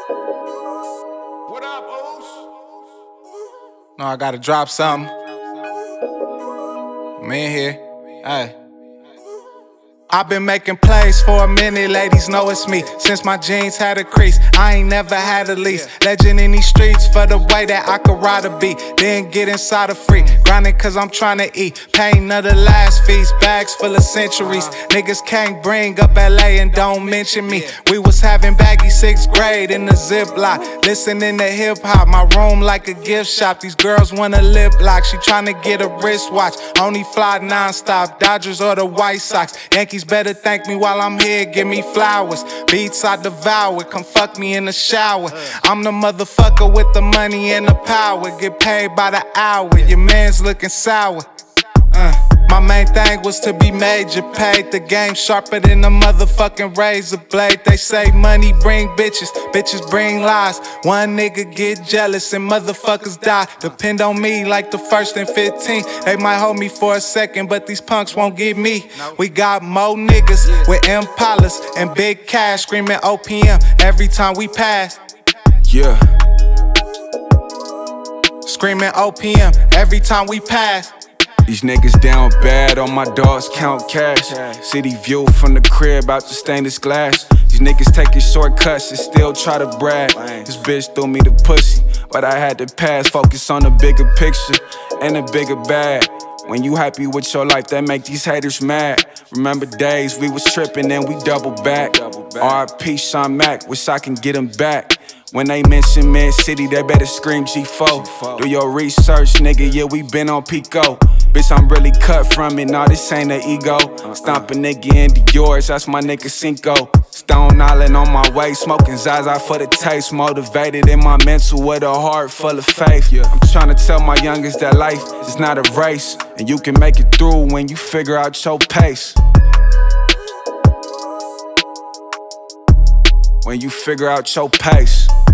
What up, Oos? No, I gotta drop something. I'm in here. Hey. I've been making plays for a minute, ladies know it's me. Since my jeans had a crease, I ain't never had a lease. Legend in these streets for the way that I could ride a beat. Then get inside a freak, grinding cause I'm trying to eat. Pain of the last feast, bags full of centuries. Niggas can't bring up LA and don't mention me. We was having baggy 6th grade in the Ziploc, listening to hip hop. My room like a gift shop. These girls want a lip lock. She tryna get a wristwatch. Only fly non-stop, Dodgers or the White Sox. Yankees better thank me while I'm here, give me flowers. Beats I devour, come fuck me in the shower. I'm the motherfucker with the money and the power. Get paid by the hour, your man's looking sour. My main thing was to be major paid. The game sharper than a motherfucking razor blade. They say money bring bitches, bitches bring lies. One nigga get jealous and motherfuckers die. Depend on me like the 1st and 15. They might hold me for a second, but these punks won't get me. We got more niggas with Impalas and big cash screaming OPM every time we pass. Yeah. Screaming OPM every time we pass. These niggas down bad, all my dogs count cash. City view from the crib out the stainless glass. These niggas taking shortcuts and still try to brag. This bitch threw me the pussy, but I had to pass. Focus on the bigger picture and the bigger bag. When you happy with your life, that make these haters mad. Remember days we was tripping and we double back. R.I.P. Sean Mack, wish I can get him back. When they mention Mid City, they better scream G4. Do your research, nigga, yeah, we been on Pico. Bitch, I'm really cut from it, nah, this ain't an ego. Stomp a nigga into yours, that's my nigga Cinco. Stone Island on my way, smoking Zaza for the taste. Motivated in my mental with a heart full of faith. I'm tryna tell my youngest that life is not a race, and you can make it through when you figure out your pace. When you figure out your pace.